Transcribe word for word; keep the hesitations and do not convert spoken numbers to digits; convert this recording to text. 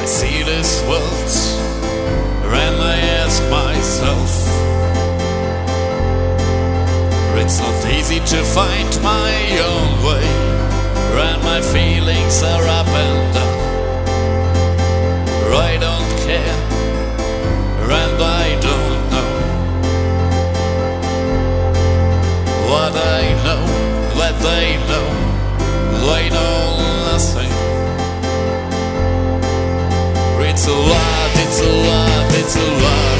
I see this world and I ask myself, it's not easy to find my own way, and my feelings are up and down. I don't care, and I don't know. What I know, that they know, they know nothing. It's a lot, it's a lot, it's a lot.